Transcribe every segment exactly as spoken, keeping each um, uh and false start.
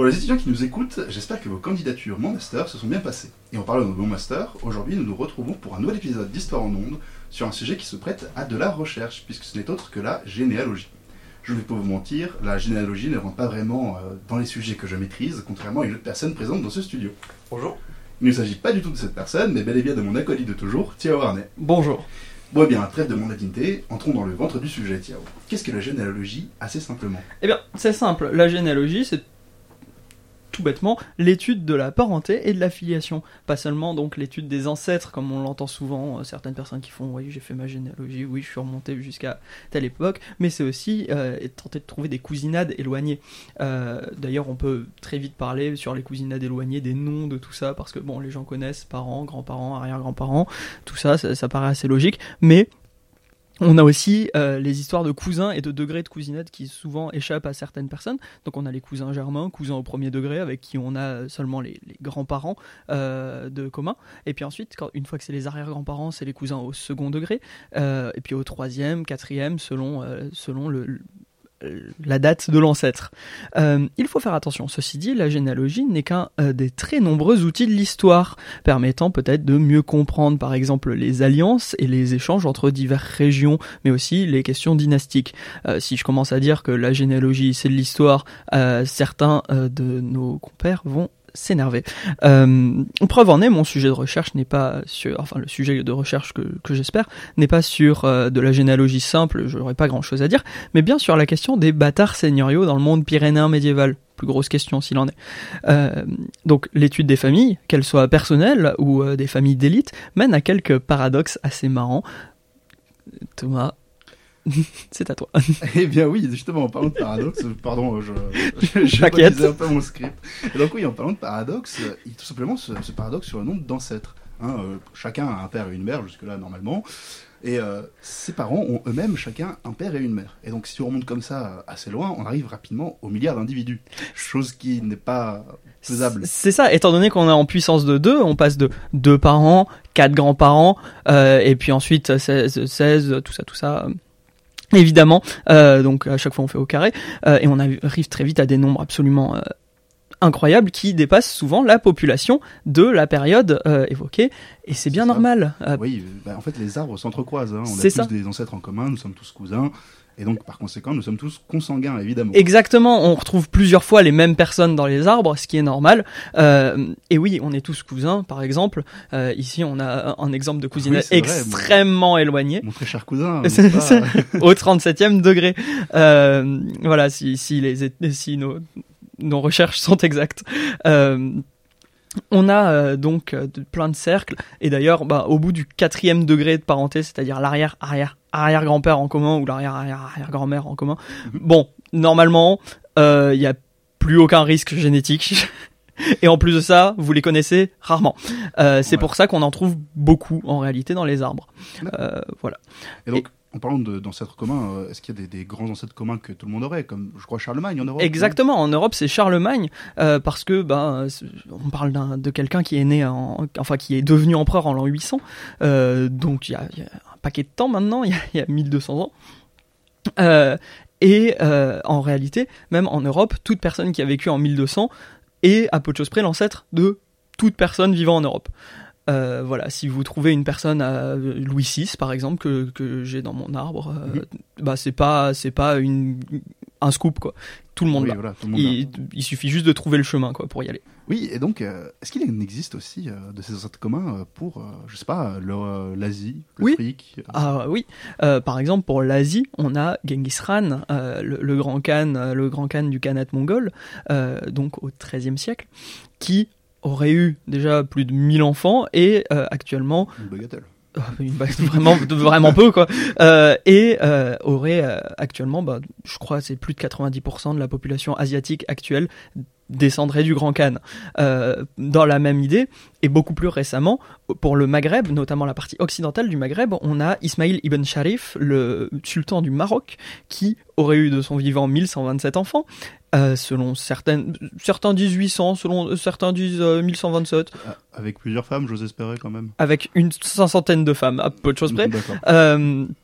Pour les étudiants qui nous écoutent, j'espère que vos candidatures Mon Master se sont bien passées. Et en parlant de Mon Master, aujourd'hui nous nous retrouvons pour un nouvel épisode d'Histoire en ondes sur un sujet qui se prête à de la recherche, puisque ce n'est autre que la généalogie. Je ne vais pas vous mentir, la généalogie ne rentre pas vraiment euh, dans les sujets que je maîtrise, contrairement à une autre personne présente dans ce studio. Bonjour. Il ne s'agit pas du tout de cette personne, mais bel et bien de mon acolyte de toujours, Thiao Arnay. Bonjour. Bon, eh bien, trêve de mondainité, entrons dans le ventre du sujet, Thiao. Qu'est-ce que la généalogie, assez simplement ? Eh bien, c'est simple. La généalogie, c'est tout bêtement l'étude de la parenté et de la filiation. Pas seulement donc l'étude des ancêtres, comme on l'entend souvent, euh, certaines personnes qui font « oui, j'ai fait ma généalogie, oui, je suis remonté jusqu'à telle époque », mais c'est aussi euh, tenter de trouver des cousinades éloignées. Euh, d'ailleurs, on peut très vite parler sur les cousinades éloignées, des noms de tout ça, parce que bon, les gens connaissent parents, grands-parents, arrière-grands-parents, tout ça, ça, ça paraît assez logique, mais on a aussi euh, les histoires de cousins et de degrés de cousinade qui souvent échappent à certaines personnes. Donc on a les cousins germains, cousins au premier degré, avec qui on a seulement les, les grands-parents euh, de commun. Et puis ensuite, quand, une fois que c'est les arrière-grands-parents, c'est les cousins au second degré. Euh, et puis au troisième, quatrième, selon, euh, selon le... le la date de l'ancêtre. Euh, il faut faire attention. Ceci dit, la généalogie n'est qu'un euh, des très nombreux outils de l'histoire, permettant peut-être de mieux comprendre, par exemple, les alliances et les échanges entre diverses régions, mais aussi les questions dynastiques. Euh, si je commence à dire que la généalogie, c'est de l'histoire, euh, certains euh, de nos compères vont s'énerver. Euh, preuve en est, mon sujet de recherche n'est pas sur, enfin le sujet de recherche que, que j'espère n'est pas sur euh, de la généalogie simple, j'aurais pas grand chose à dire, mais bien sur la question des bâtards seigneuriaux dans le monde pyrénéen médiéval. Plus grosse question s'il en est. Euh, donc l'étude des familles, qu'elles soient personnelles ou euh, des familles d'élite, mène à quelques paradoxes assez marrants. Thomas, c'est à toi. Eh bien oui, justement, en parlant de paradoxe, pardon, je, je, je relisais un peu mon script. Et donc oui, en parlant de paradoxe, il y a tout simplement ce, ce paradoxe sur le nombre d'ancêtres. Hein, euh, chacun a un père et une mère, jusque-là, normalement. Et euh, ses parents ont eux-mêmes chacun un père et une mère. Et donc si on remonte comme ça assez loin, on arrive rapidement au milliard d'individus. Chose qui n'est pas faisable. C'est ça, étant donné qu'on est en puissance de deux, on passe de deux parents, quatre grands-parents, euh, et puis ensuite seize, seize, tout ça, tout ça... Évidemment, euh, donc à chaque fois on fait au carré, euh, et on arrive très vite à des nombres absolument euh, incroyables qui dépassent souvent la population de la période euh, évoquée, et c'est bien c'est normal. Euh, oui, bah, en fait les arbres s'entrecroisent, hein. On a c'est tous ça. Des ancêtres en commun, nous sommes tous cousins, et donc par conséquent nous sommes tous consanguins évidemment. Exactement, on retrouve plusieurs fois les mêmes personnes dans les arbres, ce qui est normal, euh, et oui, on est tous cousins par exemple, euh, ici on a un exemple de cousinage oui, extrêmement vrai, éloigné. Mon très cher cousin, pas... au trente-septième degré. Euh, voilà, si, si, les, si nos, nos recherches sont exactes. Euh, on a euh, donc euh, de, plein de cercles, et d'ailleurs, bah, au bout du quatrième degré de parenté, c'est-à-dire l'arrière, arrière, arrière-grand-père en commun ou l'arrière-arrière-arrière-grand-mère en commun, mm-hmm. bon, normalement, il euh, n'y a plus aucun risque génétique. Et en plus de ça, vous les connaissez rarement. Euh, c'est ouais. pour ça qu'on en trouve beaucoup en réalité dans les arbres. Euh, voilà. Et donc, et... en parlant de, d'ancêtres communs, est-ce qu'il y a des, des grands ancêtres communs que tout le monde aurait, comme je crois Charlemagne en Europe? Exactement, en Europe c'est Charlemagne, euh, parce que ben on parle d'un, de quelqu'un qui est né, en, enfin qui est devenu empereur en l'an huit cents, euh, donc il y a, y a un paquet de temps maintenant, il y a, y a mille deux cents ans. Euh, et euh, en réalité, même en Europe, toute personne qui a vécu en mille deux cents et à peu de choses près l'ancêtre de toute personne vivant en Europe. Euh, voilà, si vous trouvez une personne à Louis six par exemple que que j'ai dans mon arbre, euh, mmh. bah c'est pas c'est pas une un scoop quoi. Tout le monde oui, là. Voilà, tout le monde il, il suffit juste de trouver le chemin quoi pour y aller. Oui, et donc euh, est-ce qu'il existe aussi euh, de ces ancêtres communs pour euh, je sais pas le, euh, l'Asie, l'Afrique? Oui. Ah oui. Euh, par exemple pour l'Asie, on a Genghis Khan, euh, le, le grand khan, le grand khan du khanat mongol, euh, donc au treizième siècle, qui aurait eu déjà plus de mille enfants et euh, actuellement une bagatelle une bagatelle vraiment vraiment peu quoi euh, et euh, aurait euh, actuellement bah je crois c'est plus de quatre-vingt-dix pour cent de la population asiatique actuelle descendrait du Grand Khan. Euh, dans la même idée, et beaucoup plus récemment, pour le Maghreb, notamment la partie occidentale du Maghreb, on a Ismaïl ibn Sharif, le sultan du Maroc, qui aurait eu de son vivant mille cent vingt-sept enfants, euh, selon certaines, certains disent huit cents, selon certains disent euh, mille cent vingt-sept. Avec plusieurs femmes, j'ose espérer quand même. Avec une cinquantaine de femmes, à peu de choses près. Euh,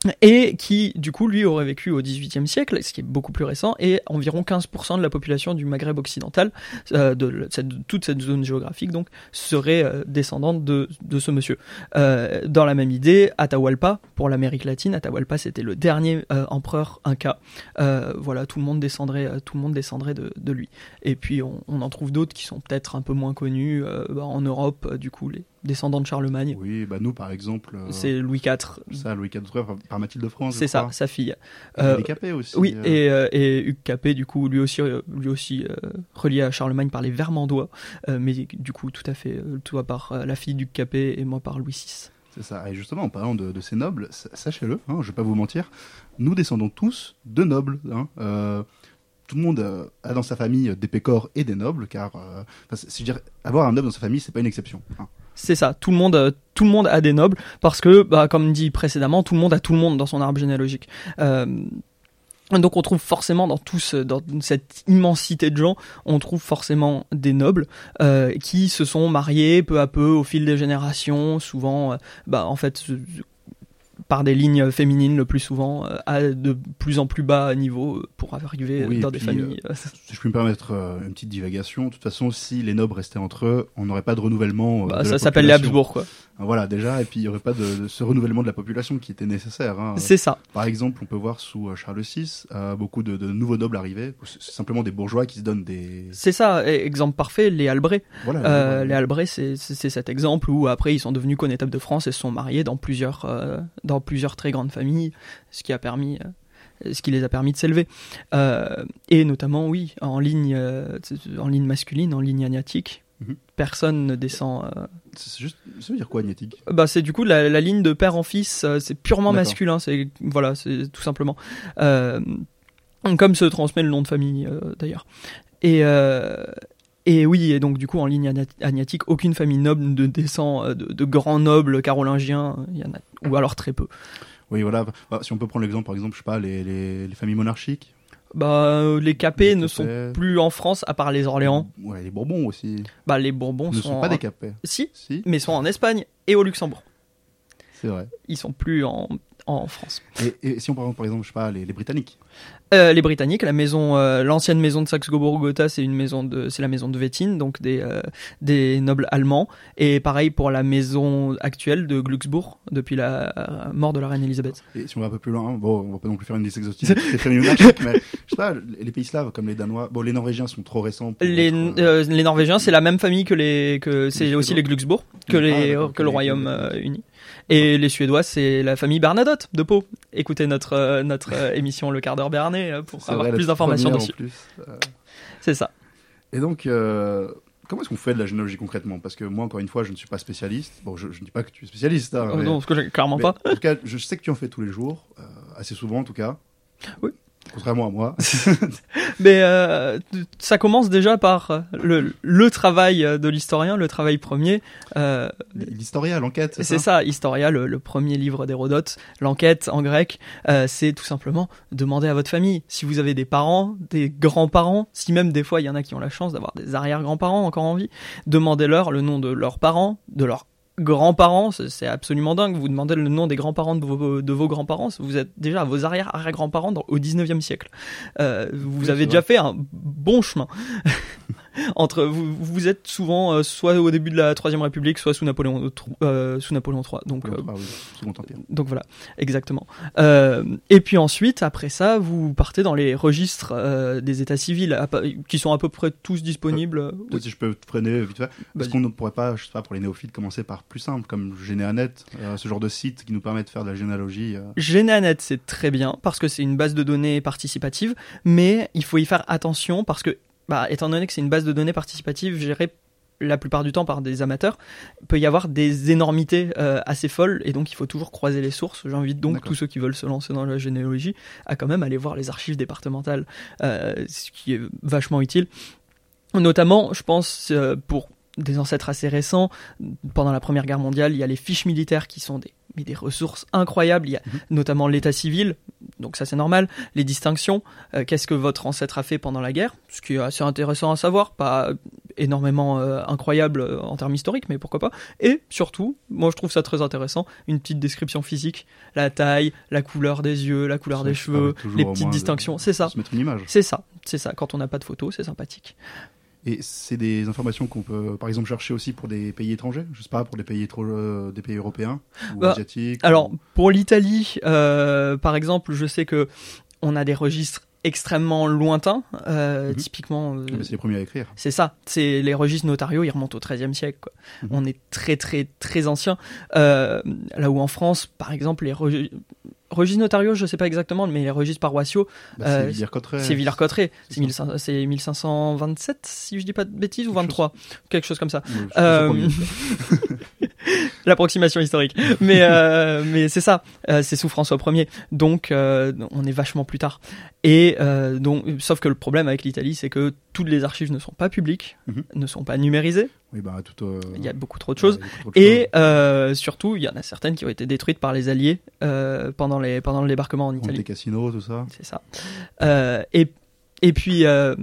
et qui, du coup, lui aurait vécu au dix-huitième siècle, ce qui est beaucoup plus récent, et environ quinze pour cent de la population du Maghreb occidental, euh, de, cette, de toute cette zone géographique, donc, serait euh, descendante de, de ce monsieur. Euh, dans la même idée, Atahualpa, pour l'Amérique latine, Atahualpa, c'était le dernier euh, empereur inca. Euh, voilà, tout le monde descendrait, euh, tout le monde descendrait de, de lui. Et puis, on, on en trouve d'autres qui sont peut-être un peu moins connus, euh, bah, en Europe, euh, du coup, les descendants de Charlemagne. Oui, bah nous, par exemple... Euh... C'est Louis quatre. Ça, Louis quatre par, par Mathilde de France. C'est ça, sa fille. Euh, Capet aussi. Oui, euh... et, euh, et Hugues Capet, du coup, lui aussi, euh, lui aussi euh, relié à Charlemagne par les Vermandois, euh, mais du coup, tout à fait, euh, toi par euh, la fille d'Hugues Capet et moi par Louis six. C'est ça, et justement, en parlant de, de ces nobles, sachez-le, hein, je vais pas vous mentir, nous descendons tous de nobles. Hein, euh, tout le monde euh, a dans sa famille des pécores et des nobles, car, euh, si je veux dire, avoir un noble dans sa famille, c'est pas une exception. Hein. C'est ça, tout le monde, euh, tout le monde a des nobles, parce que, bah, comme dit précédemment, tout le monde a tout le monde dans son arbre généalogique. Euh, donc on trouve forcément dans tout ce, dans cette immensité de gens, on trouve forcément des nobles euh, qui se sont mariés peu à peu au fil des générations, souvent, euh, bah, en fait, par des lignes féminines le plus souvent, euh, à de plus en plus bas niveau pour arriver oui, dans des puis, familles. Euh, si je peux me permettre euh, une petite divagation, de toute façon, si les nobles restaient entre eux, on n'aurait pas de renouvellement. Euh, bah, de ça s'appelle les Habsbourg, quoi. Voilà, déjà, et puis il n'y aurait pas de, de ce renouvellement de la population qui était nécessaire. Hein. C'est ça. Par exemple, on peut voir sous euh, Charles six, euh, beaucoup de, de nouveaux nobles arrivaient. C'est simplement des bourgeois qui se donnent des... C'est ça, exemple parfait, les Albret. Voilà, euh, les, les Albret, c'est, c'est, c'est cet exemple où après ils sont devenus connétables de France et se sont mariés dans plusieurs, euh, dans plusieurs très grandes familles, ce qui a permis... Euh, ce qui les a permis de s'élever. Euh, et notamment, oui, en ligne, euh, en ligne masculine, en ligne agnatique. Mmh. Personne ne descend. Euh... C'est juste, ça veut dire quoi, agnatique ? Bah, c'est du coup la, la ligne de père en fils, euh, c'est purement D'accord. masculin, c'est voilà, c'est tout simplement. Euh, comme se transmet le nom de famille euh, d'ailleurs. Et euh, et oui, et donc du coup en ligne agnatique, aucune famille noble ne descend de, de grands nobles carolingiens, il y en a, ou alors très peu. Oui, voilà. Si on peut prendre l'exemple, par exemple, je sais pas, les, les, les familles monarchiques. Bah, les Capets ne sont plus en France, à part les Orléans. Ouais, les Bourbons aussi. Bah, les Bourbons ne sont... sont pas des Capets. Si, si, mais sont en Espagne et au Luxembourg. C'est vrai. Ils sont plus en, en France. Et, et si on prend, par exemple, je sais pas, les, les Britanniques. Euh, les Britanniques, la maison, euh, l'ancienne maison de Saxe-Cobourg-Gotha, c'est une maison de, c'est la maison de Wettin, donc des euh, des nobles allemands. Et pareil pour la maison actuelle de Glücksbourg depuis la euh, mort de la reine Elisabeth. Et si on va un peu plus loin, bon, on va pas non plus faire une liste exhaustive des familles monarchiques, mais je sais pas, les pays slaves comme les Danois, bon, les Norvégiens sont trop récents. Pour les être, euh, les Norvégiens, c'est la même famille que les que c'est les aussi les Glücksbourg que les ah, que le Royaume euh, uni. Et les Suédois, c'est la famille Bernadotte de Pau. Écoutez notre euh, notre euh, émission Le Quart d'heure Béarnais pour c'est avoir vrai, plus d'informations dessus. Plus, euh... C'est ça. Et donc, euh, comment est-ce qu'on fait de la généalogie concrètement ? Parce que moi, encore une fois, je ne suis pas spécialiste. Bon, je ne dis pas que tu es spécialiste. Hein, oh, mais... Non, parce que j'ai clairement mais, pas. En tout cas, je sais que tu en fais tous les jours, euh, assez souvent en tout cas. Oui. Contrairement à moi. Mais euh, ça commence déjà par le, le travail de l'historien, le travail premier. Euh, L'historia, l'enquête, c'est, c'est ça, ça Historia, le, le premier livre d'Hérodote. L'enquête en grec, euh, c'est tout simplement demander à votre famille. Si vous avez des parents, des grands-parents, si même des fois il y en a qui ont la chance d'avoir des arrière-grands-parents encore en vie, demandez-leur le nom de leurs parents, de leurs grands-parents, c'est absolument dingue. Vous demandez le nom des grands-parents de vos, de vos grands-parents, vous êtes déjà à vos arrière-arrière-grands-parents dans, au dix-neuvième siècle. Euh, vous oui, avez déjà vrai. fait un bon chemin. Entre vous, vous êtes souvent euh, soit au début de la Troisième République, soit sous Napoléon, euh, sous Napoléon trois. Donc, euh, oui, Second Empire. Donc voilà, exactement. Euh, et puis ensuite, après ça, vous partez dans les registres euh, des états civils, à, qui sont à peu près tous disponibles. Euh, oui. Si je peux te freiner vite fait, est-ce qu'on ne pourrait pas, je sais pas, pour les néophytes, commencer par plus simple, comme Généanet, euh, ce genre de site qui nous permet de faire de la généalogie. Euh... Généanet, c'est très bien parce que c'est une base de données participative, mais il faut y faire attention parce que Bah, étant donné que c'est une base de données participative gérée la plupart du temps par des amateurs, il peut y avoir des énormités euh, assez folles et donc il faut toujours croiser les sources. J'invite donc D'accord. tous ceux qui veulent se lancer dans la généalogie à quand même aller voir les archives départementales, euh, ce qui est vachement utile. Notamment, je pense, euh, pour des ancêtres assez récents, pendant la Première Guerre mondiale, il y a les fiches militaires qui sont des mais des ressources incroyables. Il y a mmh. notamment l'état civil, donc ça c'est normal, les distinctions, euh, qu'est-ce que votre ancêtre a fait pendant la guerre, ce qui est assez intéressant à savoir, pas énormément euh, incroyable euh, en termes historiques, mais pourquoi pas. Et surtout, moi je trouve ça très intéressant, une petite description physique, la taille, la couleur des yeux, la couleur Ça, des ça cheveux, permet les toujours au petites moins de- distinctions, c'est ça. Se mettre une image. C'est ça, c'est ça. Quand on n'a pas de photos, c'est sympathique. Et c'est des informations qu'on peut, par exemple, chercher aussi pour des pays étrangers. Je sais pas, pour des pays étro- euh, des pays européens ou Bah, asiatiques. Alors, ou- pour l'Italie, euh, par exemple, je sais que on a des registres extrêmement lointains, euh, Mhm. typiquement... euh, Ah, mais c'est les premiers à écrire. C'est ça, c'est les registres notariaux, ils remontent au treizième siècle. Quoi. Mhm. On est très très très ancien. Euh, là où en France, par exemple, les regi- registres notariaux, je sais pas exactement, mais les registres paroissiaux, Bah, Euh, c'est Villers-Cotterêts. c'est Villers-Cotterêts. c'est C'est, mille cinq cents c'est mille cinq cent vingt-sept, si je dis pas de bêtises, ou Quelque vingt-trois, quelque chose comme ça. Ouais, je- Euh, je sais pas mieux. L'approximation historique. Mais, euh, mais c'est ça, euh, c'est sous François Ier. Donc, euh, on est vachement plus tard. Et euh, donc, sauf que le problème avec l'Italie, c'est que toutes les archives ne sont pas publiques, Mhm. ne sont pas numérisées. Oui, bah, tout, euh, Il y a beaucoup trop de choses. ouais, il y a beaucoup trop de Et choses. euh, surtout, il y en a certaines qui ont été détruites par les Alliés euh, pendant, les, pendant le débarquement en Monte Italie. Cassino, tout ça. C'est ça. Euh, et, et puis, euh,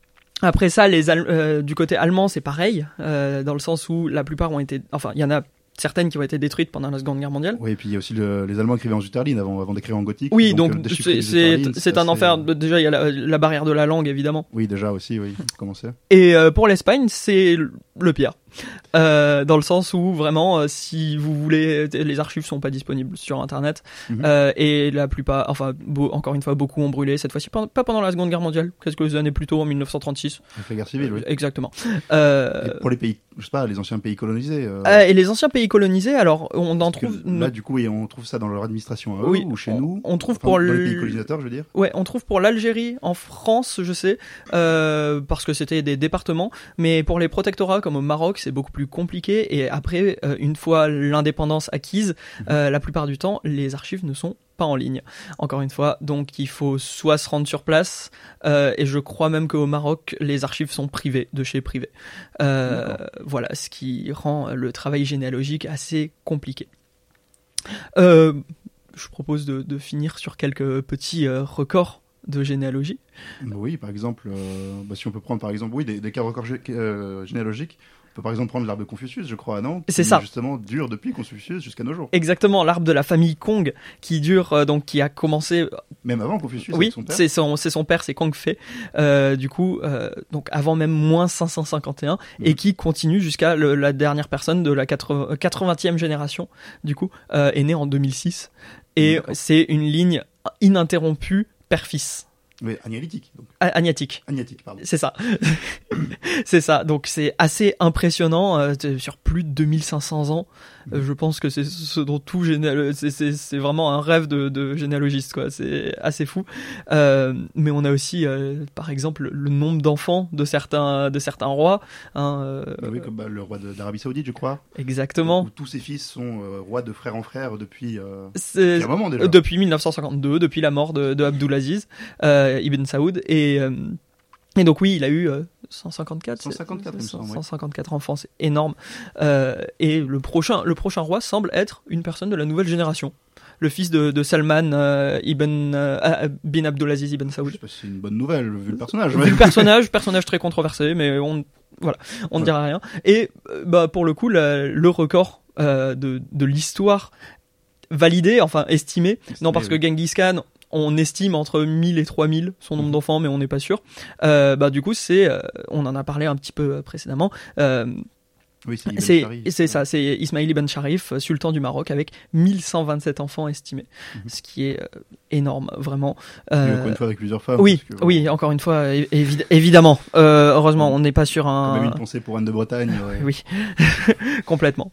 après ça, les Al- euh, du côté allemand, c'est pareil, euh, dans le sens où la plupart ont été... Enfin, il y en a certaines qui ont été détruites pendant la Seconde Guerre mondiale. Oui, et puis il y a aussi le- les Allemands écrivaient en Zuterline avant, avant d'écrire en gothique. Oui, donc, euh, déchiffrer c'est, les c'est, Zuterlines, c'est un assez- enfer. Déjà, il y a la, la barrière de la langue, évidemment. Oui, déjà aussi, oui. Commencer. Et euh, pour l'Espagne, c'est le pire. Euh, dans le sens où vraiment, euh, si vous voulez, les archives sont pas disponibles sur Internet. Mhm. Euh, et la plupart, enfin, beau- encore une fois, beaucoup ont brûlé. Cette fois-ci, pas pas pendant la Seconde Guerre mondiale, quelques années plus tôt, en mille neuf cent trente-six. Avec la guerre civile, oui. Exactement. Euh, Et pour les pays, je sais pas, les anciens pays colonisés. euh, euh, et les anciens pays colonisés, alors on en parce que trouve. Là, du coup, oui, on trouve ça dans leur administration à eux Oui, ou chez on- nous. on trouve Enfin, pour dans les le- pays colonisateurs, je veux dire. Ouais, on trouve pour l'Algérie, en France, je sais, euh, parce que c'était des départements, mais pour les protectorats comme au Maroc, c'est beaucoup plus compliqué. Et après, euh, une fois l'indépendance acquise, euh, la plupart du temps, les archives ne sont pas en ligne. Encore une fois, donc il faut soit se rendre sur place, euh, et je crois même qu'au Maroc, les archives sont privées, de chez privé. Euh, D'accord. voilà, ce qui rend le travail généalogique assez compliqué. Euh, je propose de, de finir sur quelques petits euh, records de généalogie. Oui, par exemple, euh, bah, si on peut prendre par exemple, oui, des, des cas records gé- euh, généalogiques. On peut par exemple prendre l'arbre de Confucius, je crois, non C'est Qui, ça. Justement, dure depuis Confucius jusqu'à nos jours. Exactement, l'arbre de la famille Kong qui dure, euh, donc qui a commencé. Même avant Confucius, Oui, avec son père. c'est son, c'est son père, c'est Kong Fei. Euh, du coup, euh, donc avant même moins cinq cent cinquante et un, Mhm. et qui continue jusqu'à le- la dernière personne de la quatre-vingts quatre-vingtième génération. Du coup, euh, est née en deux mille six, et D'accord. c'est une ligne ininterrompue père-fils. Oui, agnalytique. Donc. A- Agnatique. Agnatique, pardon. C'est ça. C'est ça. Donc c'est assez impressionnant euh, t- sur plus de deux mille cinq cents ans. Euh, je pense que c'est ce dont tout généal... c'est, c'est, c'est vraiment un rêve de, de généalogiste, quoi. C'est assez fou. Euh, mais on a aussi, euh, par exemple, le nombre d'enfants de certains, de certains rois. Hein, euh, Bah oui, comme bah, le roi de- d'Arabie Saoudite, je crois. Exactement. Où tous ses fils sont euh, rois de frère en frère depuis, euh, C'est, depuis un moment déjà. Euh, Depuis mille neuf cent cinquante-deux, depuis la mort de, de Abdulaziz euh, Ibn Saoud. Et, euh, et donc oui, il a eu euh, cent cinquante-quatre, cent cinquante-quatre, il me c'est- semble, ouais. cent cinquantaquatre enfants, c'est énorme. Euh, et le prochain, le prochain roi semble être une personne de la nouvelle génération. Le fils de, de Salman euh, Ibn euh, ah, bin Abdulaziz Ibn Je Saoud. sais pas si c'est une bonne nouvelle vu le personnage. Vu le personnage, personnage très controversé, mais on voilà, on ne Ouais. dira rien. Et euh, bah pour le coup, la- le record euh, de, de l'histoire validé, enfin estimé, non parce oui. que Genghis Khan, on estime entre mille et trois mille son nombre Mhm. d'enfants, mais on n'est pas sûr. Euh, bah du coup, c'est, euh, on en a parlé un petit peu précédemment. Euh, Oui, c'est Ibn c'est Sharif. c'est ça, c'est Ismaïl ibn Sharif, sultan du Maroc, avec mille cent vingt-sept enfants estimés, Mhm. ce qui est euh, énorme, vraiment. Et Euh, encore une fois avec plusieurs femmes. oui, parce que, oui, encore une fois, é- évi- évidemment. Euh, heureusement, on n'est pas sur Quand même un. une pensée pour Anne de Bretagne. ouais. Oui, complètement.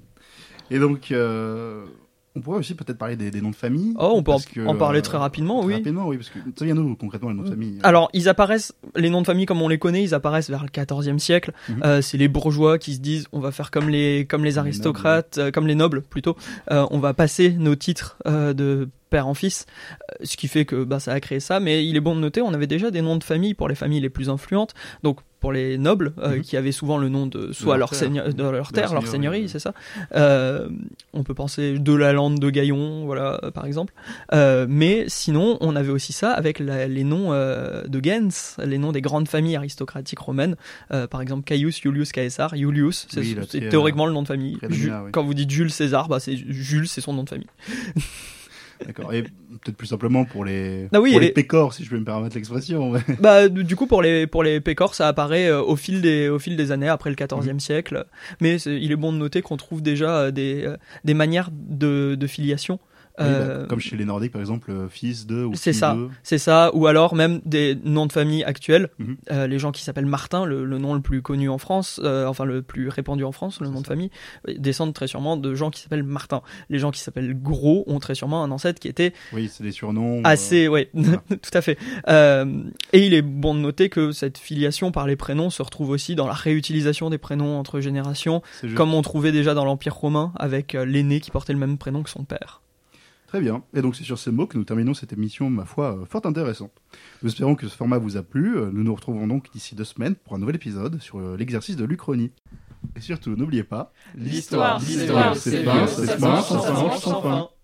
Et donc, euh, on pourrait aussi peut-être parler des, des noms de famille. Oh, on peut en, parce que, en parler euh, très rapidement, très oui. Rapidement, oui, parce que ça vient d'où concrètement les noms de famille Alors, ils apparaissent, les noms de famille comme on les connaît, ils apparaissent vers le quatorzième siècle. Mhm. Euh, c'est les bourgeois qui se disent, on va faire comme les, comme les aristocrates, euh, comme les nobles plutôt. Euh, on va passer nos titres euh, de père en fils, euh, ce qui fait que bah, ça a créé ça. Mais il est bon de noter, on avait déjà des noms de famille pour les familles les plus influentes. Donc pour les nobles, euh, mm-hmm. qui avaient souvent le nom de soit de leur, leur, seigneur, de leur terre, de leur seigneurie, oui. c'est ça. Euh, on peut penser de la lande de Gaillon, voilà, euh, par exemple. Euh, mais sinon, on avait aussi ça avec la, les noms euh, de gens, les noms des grandes familles aristocratiques romaines. Euh, par exemple, Caius Iulius Caesar, Iulius, c'est, oui, c'est théoriquement euh, le nom de famille. Ju- oui. Quand vous dites Jules César, bah, c'est Jules, c'est son nom de famille. D'accord. Et peut-être plus simplement pour les, ah oui, pour les les... pécores, si je peux me permettre l'expression. Ouais. Bah, du coup, pour les, pour les pécores, ça apparaît euh, au, fil des, au fil des années, après le quatorzième mmh. siècle. Mais c'est, il est bon de noter qu'on trouve déjà euh, des, euh, des manières de, de filiation. Oui, euh, bah, comme chez les Nordiques, par exemple, fils de ou c'est fille ça, de. C'est ça, ou alors même des noms de famille actuels. Mm-hmm. Euh, les gens qui s'appellent Martin, le, le nom le plus connu en France, euh, enfin le plus répandu en France, le c'est nom ça. de famille, descendent très sûrement de gens qui s'appellent Martin. Les gens qui s'appellent Gros ont très sûrement un ancêtre qui était. Oui, c'est des surnoms. Assez, euh... ouais, voilà. Tout à fait. Euh, et il est bon de noter que cette filiation par les prénoms se retrouve aussi dans la réutilisation des prénoms entre générations, comme on trouvait déjà dans l'Empire romain avec euh, l'aîné qui portait le même prénom que son père. Très bien. Et donc c'est sur ces mots que nous terminons cette émission, ma foi, euh, fort intéressante. Nous espérons que ce format vous a plu. Nous nous retrouvons donc d'ici deux semaines pour un nouvel épisode sur euh, l'exercice de l'Uchronie. Et surtout, n'oubliez pas... L'histoire, l'histoire, l'histoire c'est fin, c'est fin, sans fin, sans fin.